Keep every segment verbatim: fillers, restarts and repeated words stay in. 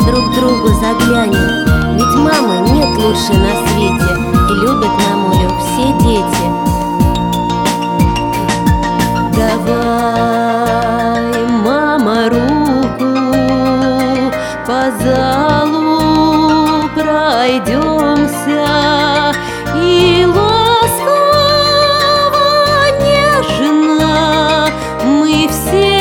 друг другу заглянем, ведь мамы нет лучше на свете, и любят мамулю все дети. Давай, мама, руку по залу пройдемся и ласково, нежно мы все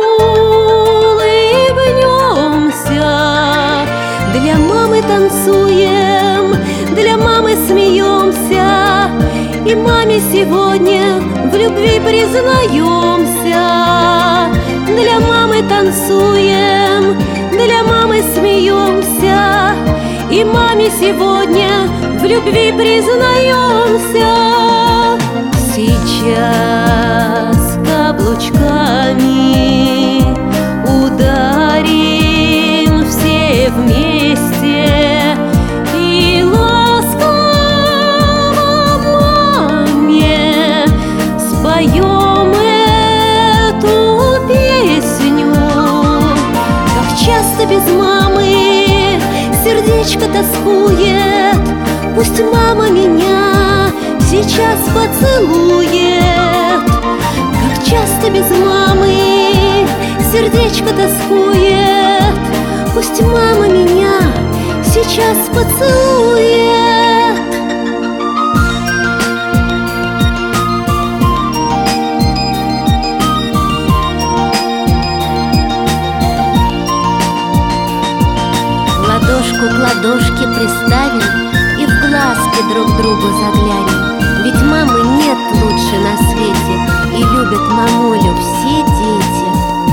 улыбнемся. Для мамы танцуем, для мамы смеемся, и маме сегодня в любви признаемся. Для мамы танцуем, для мамы смеемся, и маме сегодня в любви признаемся. Сейчас каблучками ударим все вместе и ласково маме споем эту песню. Как часто без мамы сердечко тоскует, пусть мама меня сейчас поцелует. Как часто без мамы сердечко тоскует, пусть мама меня сейчас поцелует. Ладошку к ладошке приставим и в глазки друг другу заглянем, ведь мамы нет лучше на свете, и любят мамулю все дети.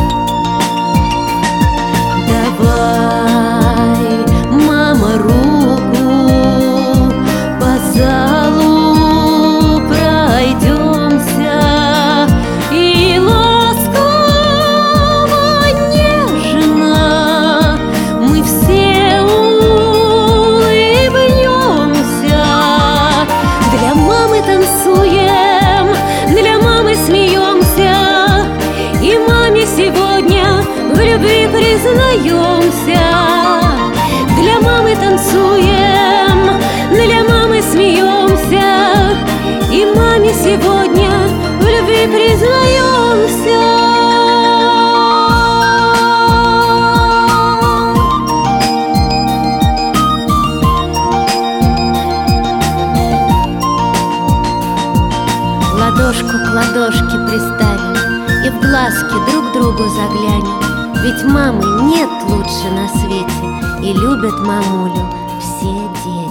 Давай, мама, руку по залу пройдемся и ласково, нежно мы все улыбнемся. Для мамы танцуем, для мамы смеемся, и маме сегодня в любви признаемся. Для мамы танцуем, для мамы смеемся, и маме сегодня в любви признаемся. Ладошку к ладошке приставим и в глазки друг другу заглянем, ведь мамы нет лучше на свете, и любят мамулю все дети.